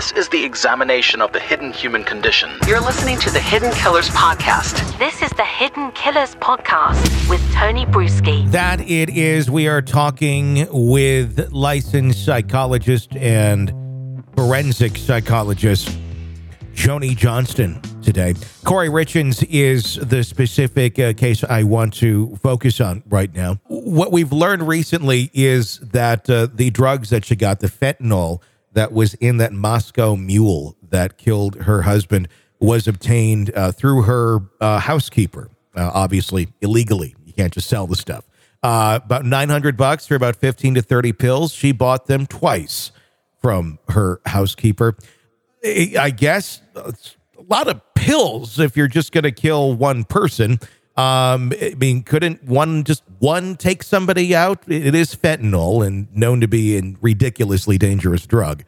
This is the examination of the hidden human condition. You're listening to the Hidden Killers Podcast. This is the Hidden Killers Podcast with Tony Bruschi. That it is. We are talking with licensed psychologist and forensic psychologist Joni Johnston today. Corey Richins is the specific case I want to focus on right now. What we've learned recently is that the drugs that she got, the fentanyl that was in that Moscow Mule that killed her husband, was obtained through her housekeeper, obviously illegally. You can't just sell the stuff. About $900 for about 15 to 30 pills. She bought them twice from her housekeeper. I guess it's a lot of pills if you're just going to kill one person. I mean, couldn't one take somebody out? It is fentanyl and known to be a ridiculously dangerous drug.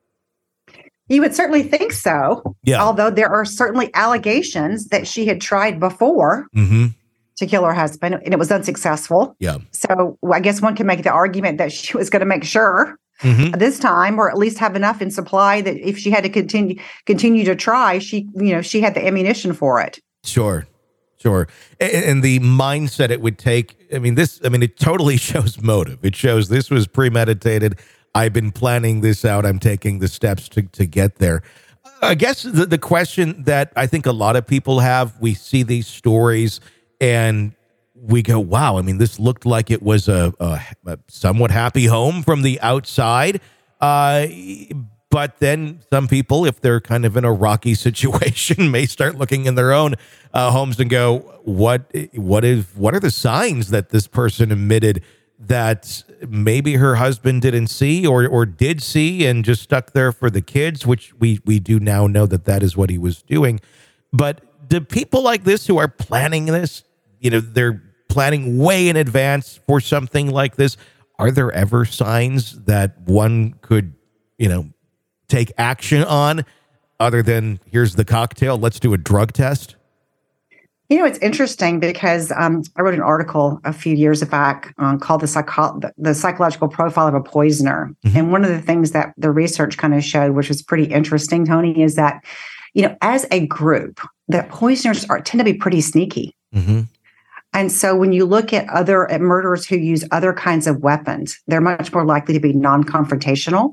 You would certainly think so. Yeah. Although there are certainly allegations that she had tried before to kill her husband and it was unsuccessful. Yeah. So I guess one can make the argument that she was going to make sure this time, or at least have enough in supply that if she had to continue to try, she had the ammunition for it. Sure. And the mindset it would take, it totally shows motive. It shows this was premeditated. I've been planning this out. I'm taking the steps to get there. I guess the question that I think a lot of people have, we see these stories and we go, wow, this looked like it was a somewhat happy home from the outside. But then some people, if they're kind of in a rocky situation, may start looking in their own homes and go, what are the signs that this person emitted that maybe her husband didn't see or did see and just stuck there for the kids, which we do now know that is what he was doing. But do people like this who are planning this, they're planning way in advance for something like this, are there ever signs that one could, take action on other than here's the cocktail, let's do a drug test? It's interesting because I wrote an article a few years back called the psychological profile of a poisoner. And one of the things that the research kind of showed, which was pretty interesting, Tony, is that, as a group, that poisoners tend to be pretty sneaky. And so when you look at murderers who use other kinds of weapons, they're much more likely to be non-confrontational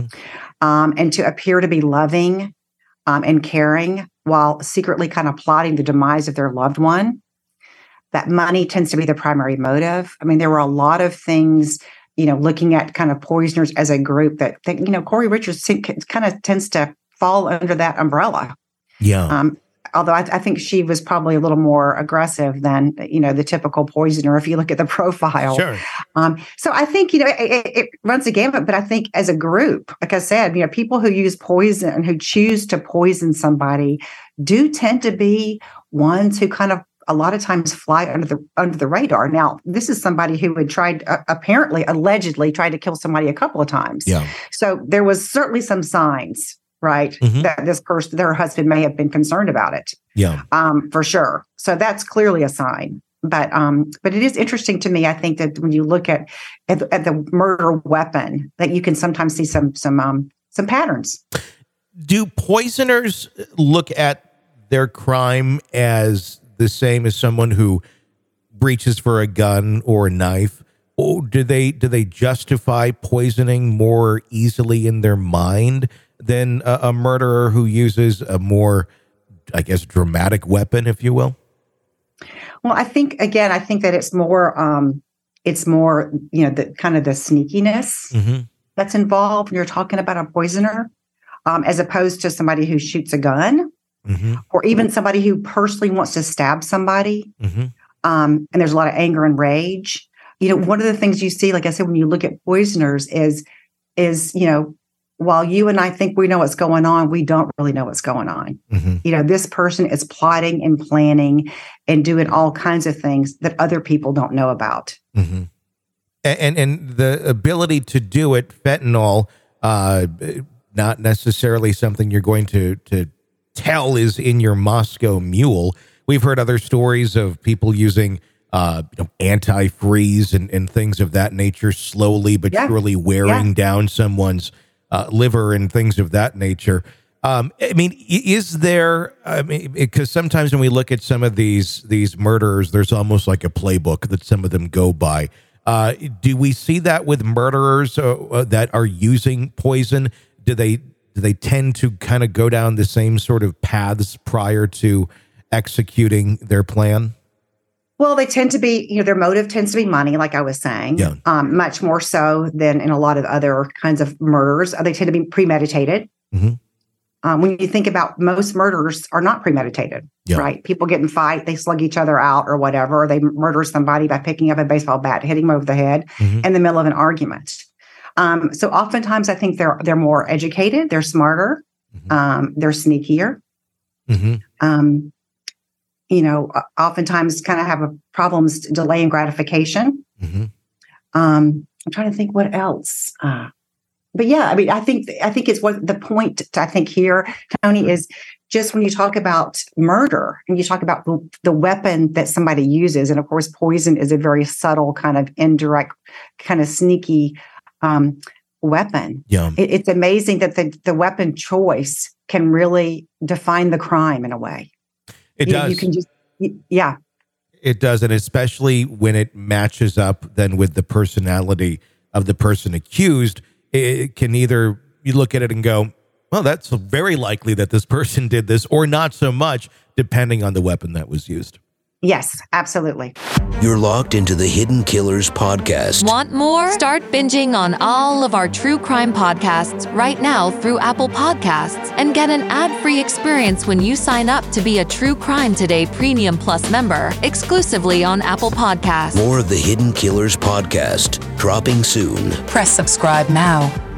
and to appear to be loving and caring while secretly kind of plotting the demise of their loved one. That money tends to be the primary motive. There were a lot of things, looking at kind of poisoners as a group that Corey Richins kind of tends to fall under that umbrella. Yeah. Although I think she was probably a little more aggressive than, the typical poisoner, if you look at the profile. Sure. So I think, it runs the gamut, but I think as a group, like I said, people who use poison and who choose to poison somebody do tend to be ones who kind of a lot of times fly under the radar. Now, this is somebody who had allegedly tried to kill somebody a couple of times. Yeah. So there was certainly some signs, right, that this person, their husband, may have been concerned about it. Yeah. For sure. So that's clearly a sign. But it is interesting to me, I think, that when you look at the murder weapon, that you can sometimes see some patterns. Do poisoners look at their crime as the same as someone who reaches for a gun or a knife? Or do they justify poisoning more easily in their mind than a murderer who uses a more, I guess, dramatic weapon, if you will? Well, I think that it's more, the kind of the sneakiness that's involved when you're talking about a poisoner, as opposed to somebody who shoots a gun or even somebody who personally wants to stab somebody. And there's a lot of anger and rage. One of the things you see, like I said, when you look at poisoners is, while you and I think we know what's going on, we don't really know what's going on. This person is plotting and planning and doing all kinds of things that other people don't know about. And the ability to do it, fentanyl, not necessarily something you're going to tell is in your Moscow Mule. We've heard other stories of people using antifreeze and things of that nature, slowly but surely wearing down someone's liver and things of that nature. I mean, is there? I mean, because sometimes when we look at some of these murderers, there's almost like a playbook that some of them go by. Do we see that with murderers that are using poison? Do they tend to kind of go down the same sort of paths prior to executing their plan? Well, they tend to be, their motive tends to be money, like I was saying, much more so than in a lot of other kinds of murders. They tend to be premeditated. Mm-hmm. When you think about most murders are not premeditated, right? People get in fight, they slug each other out or whatever, or they murder somebody by picking up a baseball bat, hitting them over the head in the middle of an argument. So oftentimes I think they're more educated, they're smarter, they're sneakier. Oftentimes kind of have problems delaying gratification. I'm trying to think what else. But yeah, I mean, I think it's what the point I think here, Tony, is just when you talk about murder and you talk about the weapon that somebody uses, and of course, poison is a very subtle kind of indirect, kind of sneaky weapon. Yeah, it's amazing that the weapon choice can really define the crime in a way. It does. You can just, It does, and especially when it matches up then with the personality of the person accused, it can either you look at it and go, well, that's very likely that this person did this, or not so much, depending on the weapon that was used. Yes, absolutely. You're locked into the Hidden Killers podcast. Want more? Start binging on all of our true crime podcasts right now through Apple Podcasts and get an ad-free experience when you sign up to be a True Crime Today Premium Plus member exclusively on Apple Podcasts. More of the Hidden Killers podcast dropping soon. Press subscribe now.